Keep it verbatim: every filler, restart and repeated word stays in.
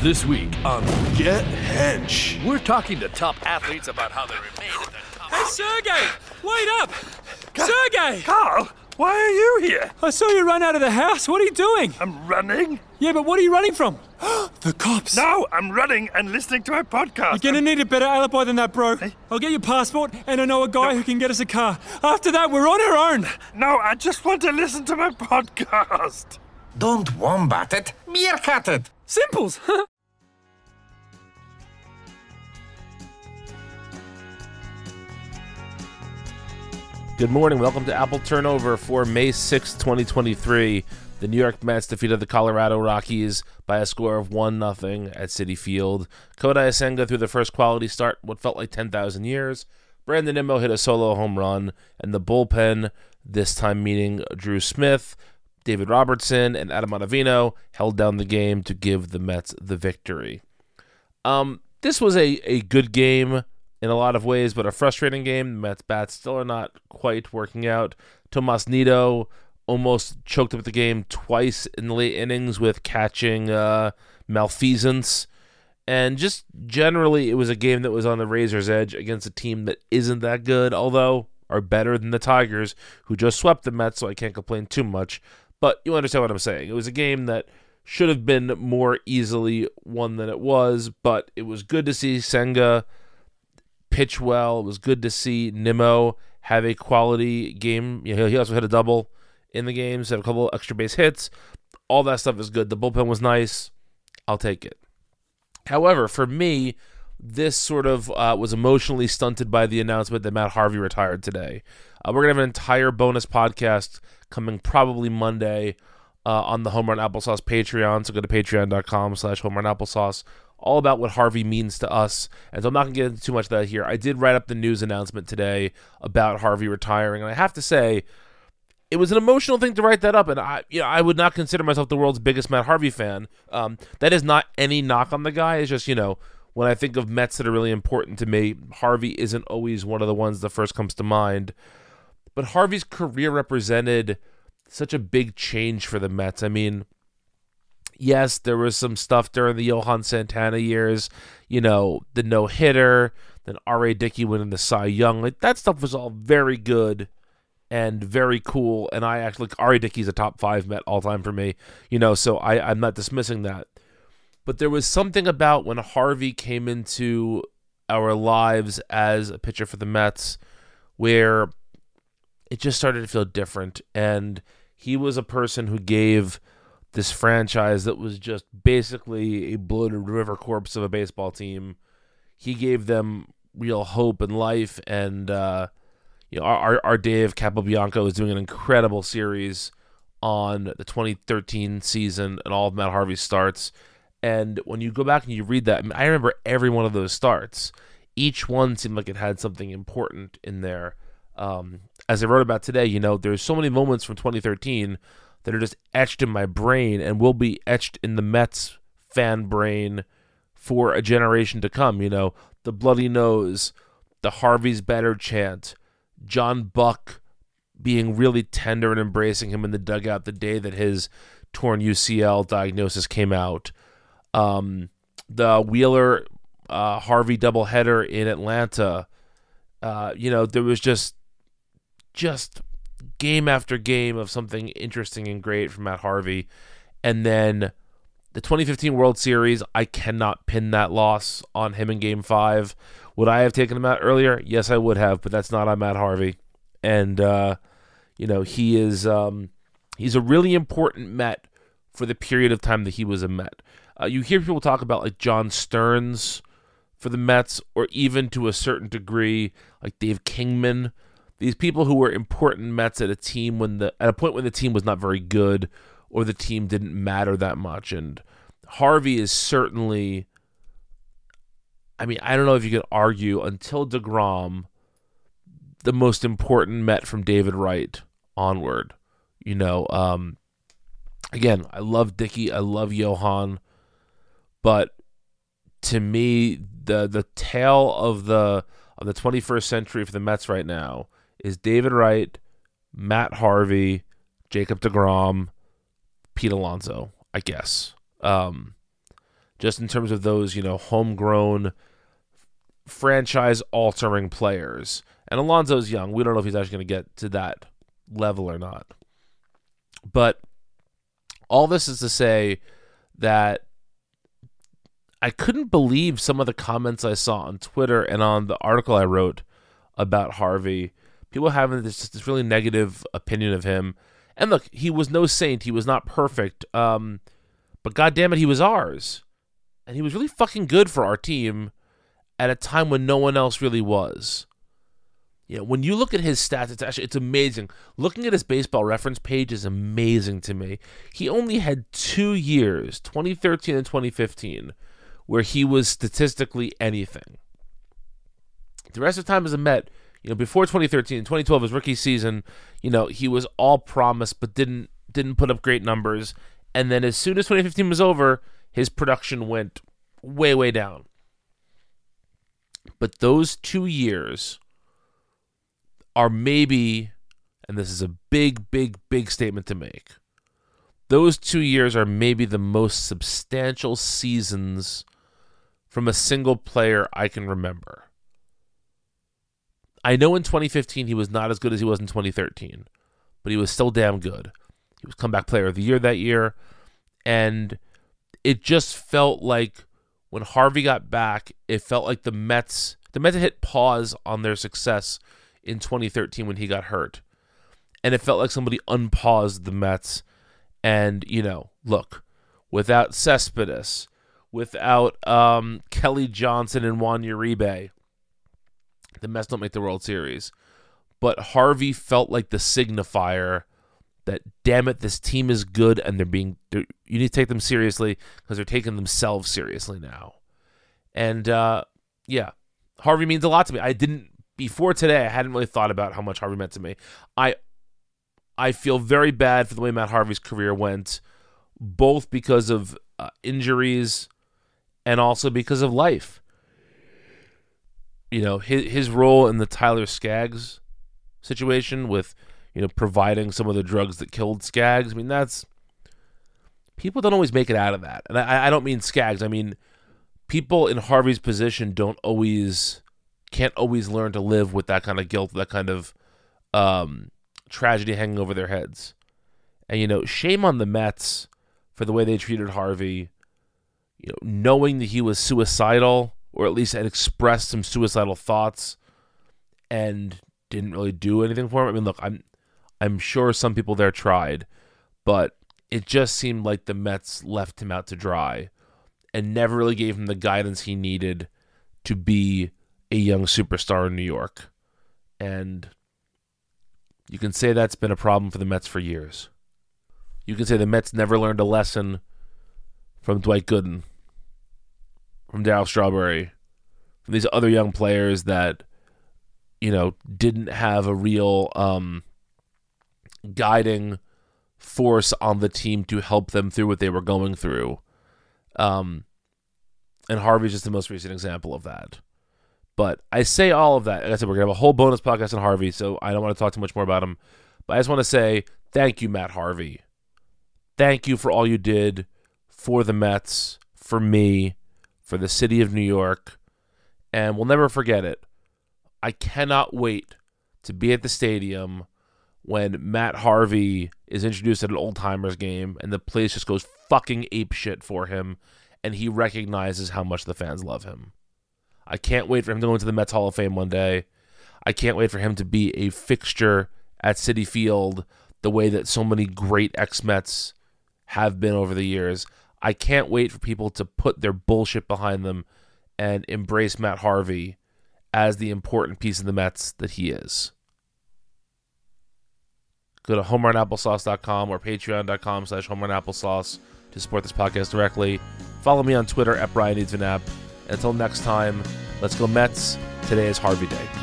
This week on Get Hench. We're talking to top athletes about how they remain at their top. Hey, Sergey! Wait up! Ka- Sergey! Carl, why are you here? I saw you run out of the house. What are you doing? I'm running. Yeah, but what are you running from? The cops. No, I'm running and listening to a podcast. You're gonna need a better alibi than that, bro. Hey? I'll get your passport, and I know a guy No. who can get us a car. After that, we're on our own. No, I just want to listen to my podcast. Don't wombat it, meerkat it. Simples. Good morning. Welcome to Apple Turnover for May sixth, twenty twenty-three. The New York Mets defeated the Colorado Rockies by a score of one nothing at Citi Field. Kodai Senga threw the first quality start what felt like ten thousand years. Brandon Nimmo hit a solo home run, and the bullpen, this time meaning Drew Smith, David Robertson, and Adam Ottavino, held down the game to give the Mets the victory. Um, this was a, a good game in a lot of ways, but a frustrating game. The Mets bats still are not quite working out. Tomas Nido almost choked up the game twice in the late innings with catching uh, malfeasance. And just generally, it was a game that was on the razor's edge against a team that isn't that good, although are better than the Tigers, who just swept the Mets, so I can't complain too much. But you understand what I'm saying. It was a game that should have been more easily won than it was, but it was good to see Senga pitch well. It was good to see Nimmo have a quality game. You know, he also hit a double in the games, had a couple extra base hits. All that stuff is good. The bullpen was nice. I'll take it. However, for me, this sort of uh, was emotionally stunted by the announcement that Matt Harvey retired today. Uh, we're going to have an entire bonus podcast coming probably Monday uh, on the Home Run Applesauce Patreon. So go to patreon.com slash Home Run Applesauce. All about what Harvey means to us. And so I'm not going to get into too much of that here. I did write up the news announcement today about Harvey retiring. And I have to say, it was an emotional thing to write that up. And I you know, I would not consider myself the world's biggest Matt Harvey fan. Um, that is not any knock on the guy. It's just, you know, when I think of Mets that are really important to me, Harvey isn't always one of the ones that first comes to mind. But Harvey's career represented such a big change for the Mets. I mean, yes, there was some stuff during the Johan Santana years, you know, the no-hitter, then R A. Dickey winning the Cy Young. Like, that stuff was all very good and very cool, and I actually, like, R A. Dickey's a top five Met all-time for me, you know, so I, I'm not dismissing that. But there was something about when Harvey came into our lives as a pitcher for the Mets where it just started to feel different, and he was a person who gave this franchise that was just basically a bloated river corpse of a baseball team. He gave them real hope and life, and uh, you know, our our Dave Capobianco is doing an incredible series on the twenty thirteen season and all of Matt Harvey's starts. And when you go back and you read that, I mean, I remember every one of those starts. Each one seemed like it had something important in there. Um, as I wrote about today, you know, there's so many moments from twenty thirteen that are just etched in my brain and will be etched in the Mets fan brain for a generation to come. You know, the bloody nose, the Harvey's better chant, John Buck being really tender and embracing him in the dugout the day that his torn U C L diagnosis came out. Um, the Wheeler uh, Harvey doubleheader in Atlanta. Uh, you know, there was just just game after game of something interesting and great from Matt Harvey. And then the twenty fifteen World Series, I cannot pin that loss on him in Game five. Would I have taken him out earlier? Yes, I would have, but that's not on Matt Harvey. And, uh, you know, he is um, he's a really important Met for the period of time that he was a Met. Uh, you hear people talk about, like, John Stearns for the Mets, or even to a certain degree, like Dave Kingman. These people who were important Mets at a team when the at a point when the team was not very good or the team didn't matter that much. And Harvey is certainly, I mean, I don't know if you could argue until DeGrom, the most important Met from David Wright onward. You know, um, again, I love Dickey, I love Johan, but to me, the the tale of the of the twenty-first century for the Mets right now is David Wright, Matt Harvey, Jacob DeGrom, Pete Alonso, I guess. Um, just in terms of those, you know, homegrown, franchise-altering players. And Alonso's young. We don't know if he's actually going to get to that level or not. But all this is to say that I couldn't believe some of the comments I saw on Twitter and on the article I wrote about Harvey. People having this, this really negative opinion of him. And look, he was no saint. He was not perfect. Um, but goddammit, he was ours. And he was really fucking good for our team at a time when no one else really was. You know, when you look at his stats, it's actually it's amazing. Looking at his baseball reference page is amazing to me. He only had two years, twenty thirteen and twenty fifteen, where he was statistically anything. The rest of the time as a Met, you know, before twenty thirteen, twenty twelve, his rookie season, you know, he was all promise but didn't didn't put up great numbers. And then as soon as twenty fifteen was over, his production went way, way down. But those two years are maybe, and this is a big, big, big statement to make, those two years are maybe the most substantial seasons from a single player I can remember. I know in twenty fifteen he was not as good as he was in twenty thirteen, but he was still damn good. He was comeback player of the year that year, and it just felt like when Harvey got back, it felt like the Mets, the Mets had hit pause on their success in twenty thirteen when he got hurt. And it felt like somebody unpaused the Mets. And, you know, look, without Cespedes, without um, Kelly Johnson and Juan Uribe, the Mets don't make the World Series. But Harvey felt like the signifier that, damn it, this team is good and they're being, they're, you need to take them seriously because they're taking themselves seriously now. And, uh, yeah, Harvey means a lot to me. I didn't, before today, I hadn't really thought about how much Harvey meant to me. I I feel very bad for the way Matt Harvey's career went, both because of uh, injuries and also because of life. You know, his his role in the Tyler Skaggs situation with, you know, providing some of the drugs that killed Skaggs. I mean, that's, people don't always make it out of that. And I, I don't mean Skaggs. I mean, people in Harvey's position don't always, can't always learn to live with that kind of guilt, that kind of um, tragedy hanging over their heads. And, you know, shame on the Mets for the way they treated Harvey, you know, knowing that he was suicidal, or at least had expressed some suicidal thoughts and didn't really do anything for him. I mean, look, I'm I'm sure some people there tried, but it just seemed like the Mets left him out to dry and never really gave him the guidance he needed to be a young superstar in New York. And you can say that's been a problem for the Mets for years. You can say the Mets never learned a lesson from Dwight Gooden, from Darryl Strawberry, from these other young players that, you know, didn't have a real um, guiding force on the team to help them through what they were going through. Um, and Harvey's just the most recent example of that. But I say all of that. Like I said, we're going to have a whole bonus podcast on Harvey, so I don't want to talk too much more about him. But I just want to say thank you, Matt Harvey. Thank you for all you did for the Mets, for me, for the city of New York. And we'll never forget it. I cannot wait to be at the stadium when Matt Harvey is introduced at an Old Timers game and the place just goes fucking apeshit for him and he recognizes how much the fans love him. I can't wait for him to go into the Mets Hall of Fame one day. I can't wait for him to be a fixture at Citi Field the way that so many great ex-Mets have been over the years. I can't wait for people to put their bullshit behind them and embrace Matt Harvey as the important piece of the Mets that he is. Go to home run applesauce dot com or patreon dot com slash home run applesauce to support this podcast directly. Follow me on Twitter at Brian Needs an App. Until next time, let's go Mets. Today is Harvey Day.